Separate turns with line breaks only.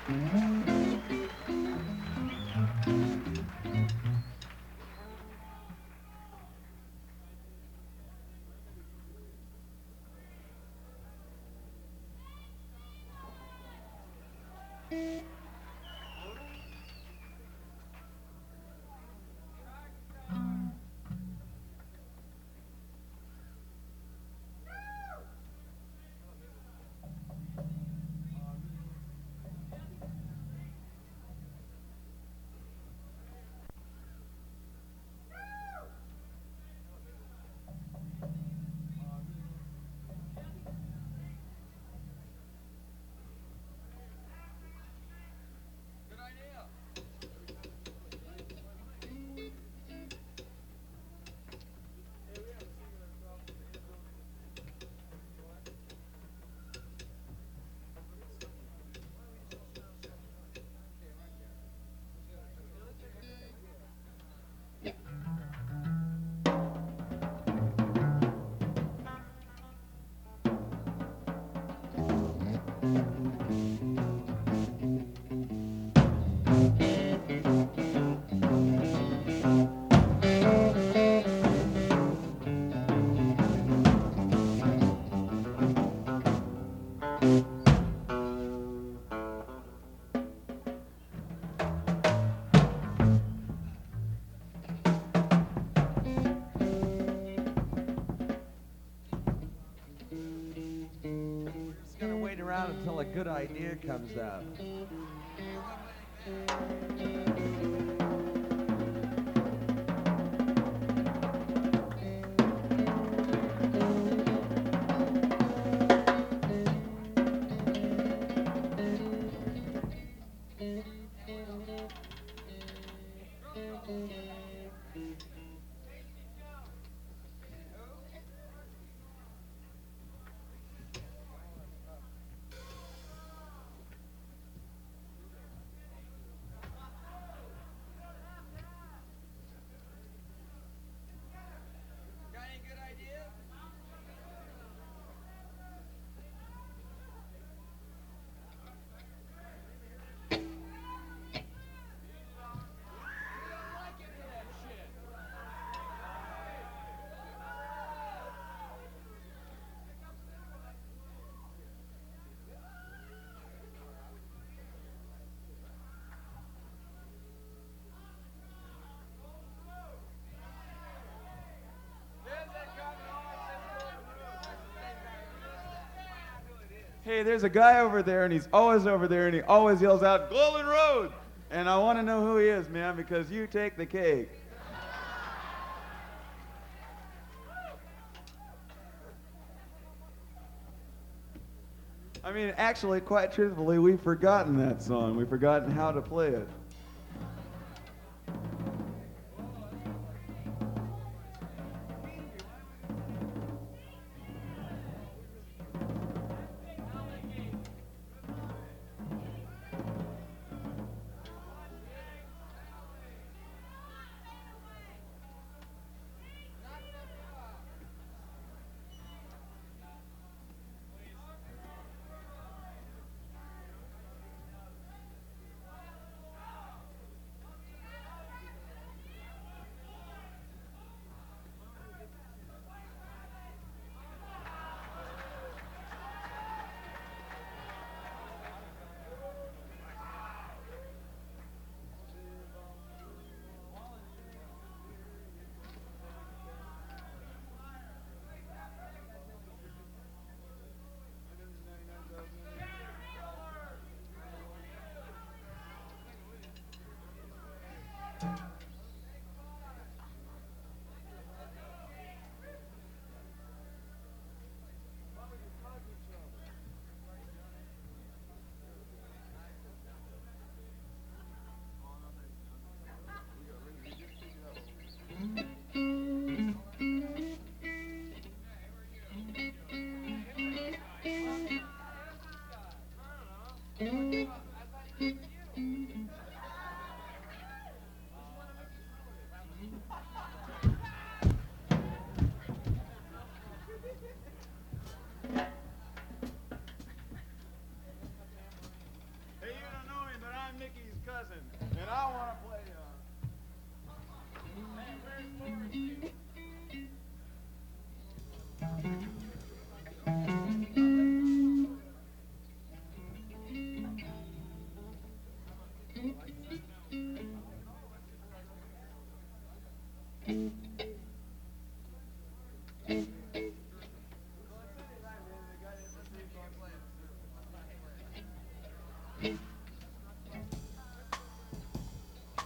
Just gonna wait around until a good idea comes out. Hey, there's a guy over there, and he's always over there, and he always yells out, Golden Road! And I want to know who he is, man, because you take the cake. I mean, actually, quite truthfully, we've forgotten that song. We've forgotten how to play it. cousin, and I want to play. Hey, where's Lori?